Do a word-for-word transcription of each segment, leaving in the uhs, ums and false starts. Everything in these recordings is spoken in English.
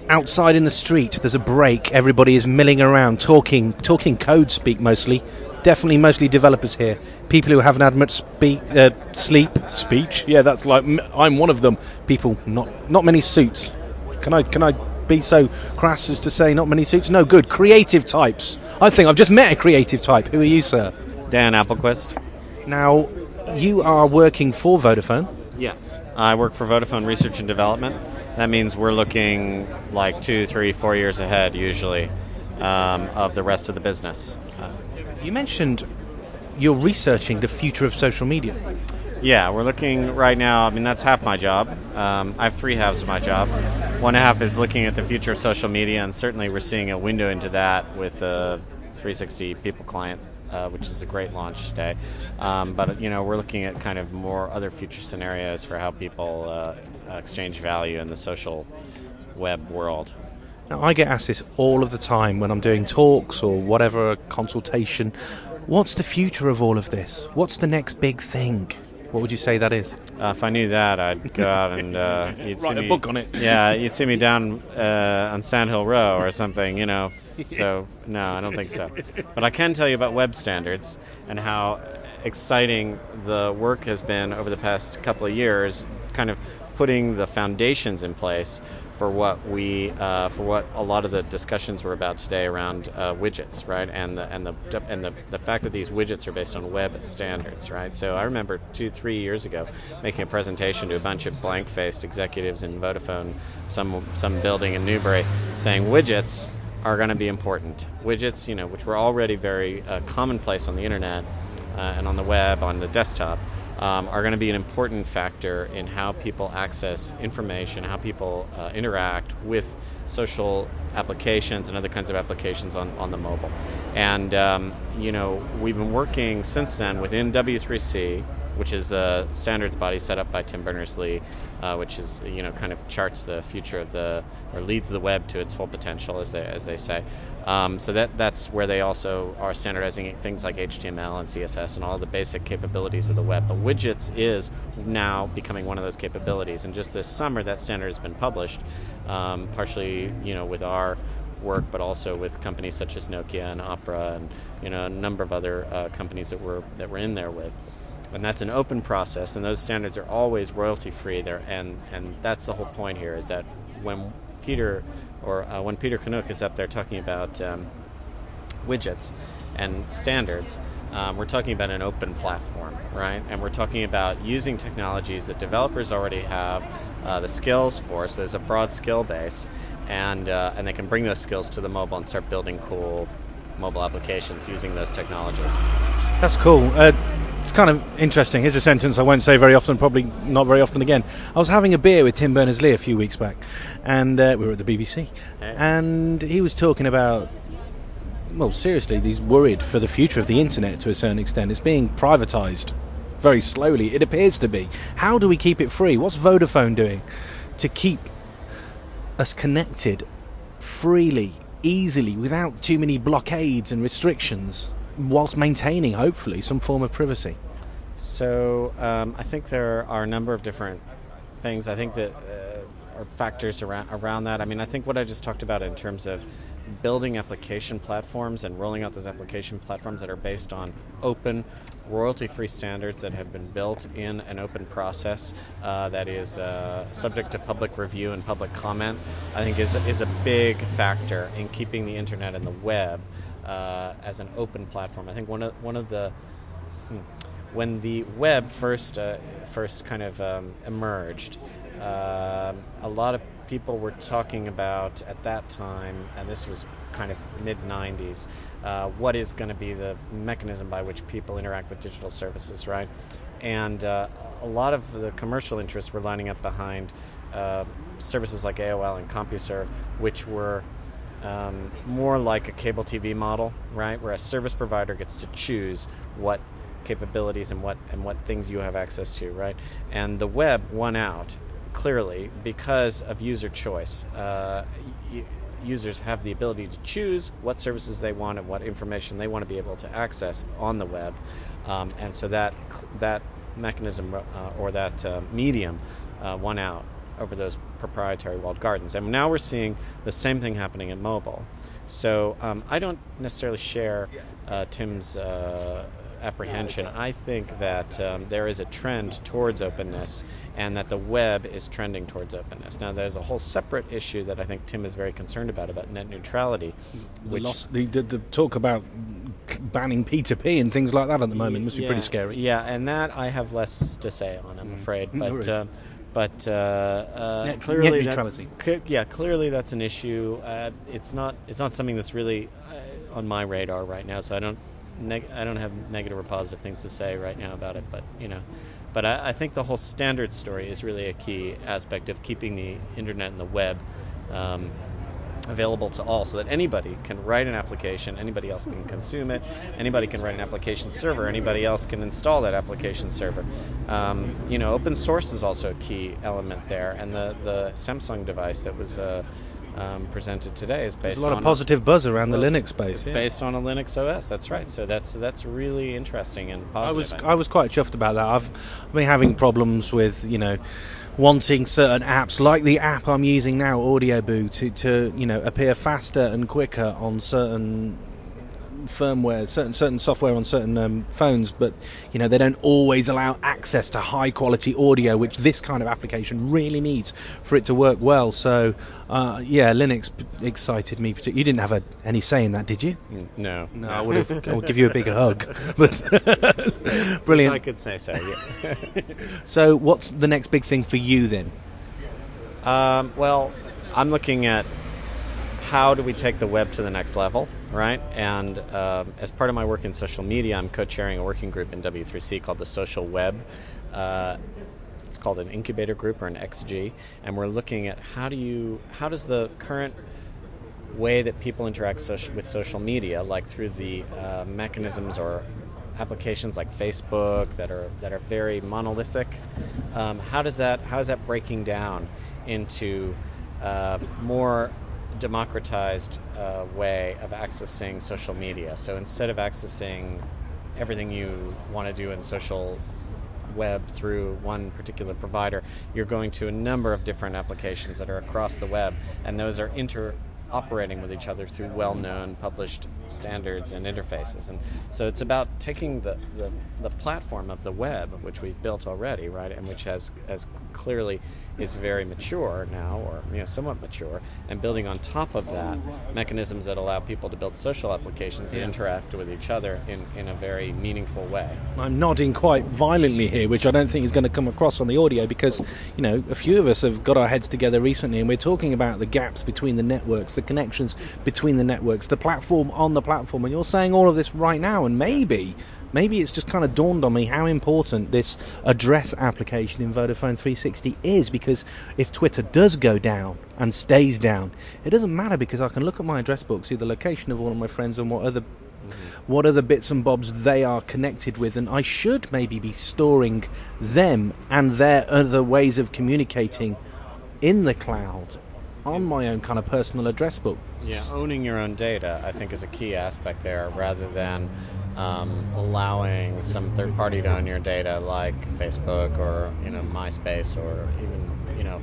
outside in the street, there's a break. Everybody is milling around, talking, talking code speak mostly. Definitely mostly developers here. People who haven't had much speak, uh, sleep, speech. Yeah, that's like, I'm one of them. People, not not many suits. Can I can I be so crass as to say not many suits? No, good. Creative types. I think I've just met a creative type. Who are you, sir? Dan Applequist. Now, you are working for Vodafone. Yes. I work for Vodafone Research and Development. That means we're looking like two, three, four years ahead, usually, um, of the rest of the business. Uh, You mentioned you're researching the future of social media. Yeah, we're looking right now. I mean, that's half my job. Um, I have three halves of my job. One half is looking at the future of social media, and certainly we're seeing a window into that with the three sixty People client, uh, which is a great launch today. Um, but, you know, we're looking at kind of more other future scenarios for how people uh, exchange value in the social web world. Now, I get asked this all of the time when I'm doing talks or whatever, a consultation. What's the future of all of this? What's the next big thing? What would you say that is? Uh, if I knew that, I'd go out and uh, you'd see write a me, book on it. Yeah, you'd see me down uh, on Sandhill Row or something, you know. So, no, I don't think so. But I can tell you about web standards and how exciting the work has been over the past couple of years, kind of putting the foundations in place for what we, uh, for what a lot of the discussions were about today around uh, widgets, right? And the and the and the the fact that these widgets are based on web standards, right? So I remember two, three years ago making a presentation to a bunch of blank-faced executives in Vodafone, some some building in Newbury, saying widgets are going to be important. Widgets, you know, which were already very uh, commonplace on the internet uh, and on the web, on the desktop. Um, are going to be an important factor in how people access information, how people uh, interact with social applications and other kinds of applications on, on the mobile. And, um, you know, we've been working since then within W three C, which is a standards body set up by Tim Berners-Lee, uh, which is, you know, kind of charts the future of the, or leads the web to its full potential, as they as they say. Um, so that that's where they also are standardizing things like H T M L and C S S and all the basic capabilities of the web. But widgets is now becoming one of those capabilities. And just this summer, that standard has been published, um, partially, you know, with our work, but also with companies such as Nokia and Opera and, you know, a number of other uh, companies that we're that we're in there with. And that's an open process, and those standards are always royalty-free. There, and and that's the whole point here, is that when Peter or uh, when Peter Canuck is up there talking about um, widgets and standards, um, we're talking about an open platform, right? And we're talking about using technologies that developers already have uh, the skills for. So there's a broad skill base, and uh, and they can bring those skills to the mobile and start building cool mobile applications using those technologies. That's cool. Uh, It's kind of interesting. Here's a sentence I won't say very often, probably not very often again. I was having a beer with Tim Berners-Lee a few weeks back, and uh, we were at the B B C, and he was talking about, well, seriously, he's worried for the future of the internet to a certain extent. It's being privatized very slowly, it appears to be. How do we keep it free? What's Vodafone doing to keep us connected freely, easily, without too many blockades and restrictions, whilst maintaining, hopefully, some form of privacy? So um, I think there are a number of different things. I think that uh, are factors around around that. I mean, I think what I just talked about in terms of building application platforms and rolling out those application platforms that are based on open, royalty-free standards that have been built in an open process uh, that is uh, subject to public review and public comment, I think is is a big factor in keeping the internet and the web Uh, as an open platform. I think one of one of the hmm, when the web first uh, first kind of um, emerged, uh, a lot of people were talking about at that time, and this was kind of mid nineties, uh, what is going to be the mechanism by which people interact with digital services, right? And uh, a lot of the commercial interests were lining up behind uh, services like A O L and CompuServe, which were Um, more like a cable T V model, right, where a service provider gets to choose what capabilities and what and what things you have access to, right? And the web won out clearly because of user choice. Uh, y- users have the ability to choose what services they want and what information they want to be able to access on the web, um, and so that that mechanism uh, or that uh, medium uh, won out over those proprietary walled gardens. And now we're seeing the same thing happening in mobile. So um, I don't necessarily share uh, Tim's uh, apprehension. I think that um, there is a trend towards openness, and that the web is trending towards openness. Now, there's a whole separate issue that I think Tim is very concerned about, about net neutrality. The, which loss, the, the, the talk about banning P two P and things like that at the moment must be yeah, pretty scary. Yeah, and that I have less to say on, I'm afraid. No But uh, but uh, uh, net, clearly, net that, neutrality. c- yeah, clearly that's an issue. Uh, it's not it's not something that's really uh, on my radar right now. So I don't neg- I don't have negative or positive things to say right now about it. But you know, but I, I think the whole standard story is really a key aspect of keeping the internet and the web Um, available to all, so that anybody can write an application, anybody else can consume it, anybody can write an application server, anybody else can install that application server. Um, you know, open source is also a key element there, and the, the Samsung device that was uh, um, presented today is based on... There's a lot of positive buzz around the well, Linux space. It's yeah. based on a Linux O S, that's right. So that's that's really interesting and I positive. was I, I was quite chuffed about that. I've been having problems with, you know, wanting certain apps, like the app I'm using now, Audioboo, to, to you know appear faster and quicker on certain firmware, certain certain software on certain um, phones, but you know they don't always allow access to high quality audio, which this kind of application really needs for it to work well. So uh, yeah, Linux p- excited me. Particularly. You didn't have a, any say in that, did you? No, no, I would have. I would give you a big hug. But brilliant. I could say so. Yeah. So what's the next big thing for you then? Um, well, I'm looking at how do we take the web to the next level, right? And um, as part of my work in social media, I'm co-chairing a working group in W three C called the Social Web. Uh, it's called an incubator group, or an X G, and we're looking at how do you, how does the current way that people interact social, with social media, like through the uh, mechanisms or applications like Facebook that are that are very monolithic, um, how does that how is that breaking down into uh, more democratized uh, way of accessing social media? So instead of accessing everything you want to do in social web through one particular provider, you're going to a number of different applications that are across the web, and those are interoperating with each other through well-known published standards and interfaces. And so it's about taking the, the, the platform of the web, which we've built already, right, and which has as clearly is very mature now, or you know, somewhat mature, and building on top of that mechanisms that allow people to build social applications that yeah. interact with each other in, in a very meaningful way. I'm nodding quite violently here, which I don't think is going to come across on the audio, because you know a few of us have got our heads together recently, and we're talking about the gaps between the networks, the connections between the networks, the platform on the platform, and you're saying all of this right now, and maybe Maybe it's just kind of dawned on me how important this address application in Vodafone three sixty is, because if Twitter does go down and stays down, it doesn't matter, because I can look at my address book, see the location of all of my friends and what other mm-hmm. what other bits and bobs they are connected with, and I should maybe be storing them and their other ways of communicating in the cloud on my own kind of personal address book. Yeah, owning your own data, I think, is a key aspect there, rather than um, allowing some third party to own your data, like Facebook or you know MySpace, or even you know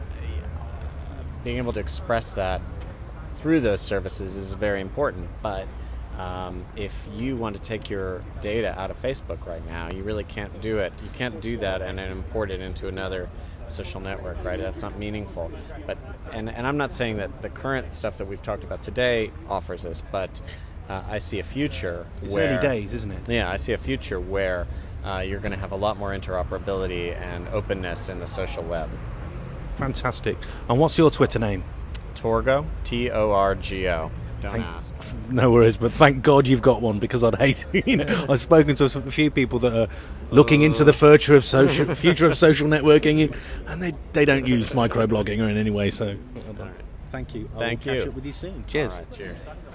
being able to express that through those services is very important. But um, if you want to take your data out of Facebook right now, you really can't do it. You can't do that and then import it into another social network, right? That's not meaningful. But and, and I'm not saying that the current stuff that we've talked about today offers this, but uh, I see a future it's where... early days, isn't it? Yeah, I see a future where uh, you're going to have a lot more interoperability and openness in the social web. Fantastic. And what's your Twitter name? Torgo, T O R G O. Don't thank, ask. No worries, but thank God you've got one, because I'd hate. You know, I've spoken to a few people that are looking uh, into the future of social, future of social networking, and they they don't use microblogging or in any way. So, right. thank you. Thank I'll you. catch up with you soon. Cheers. All right, cheers.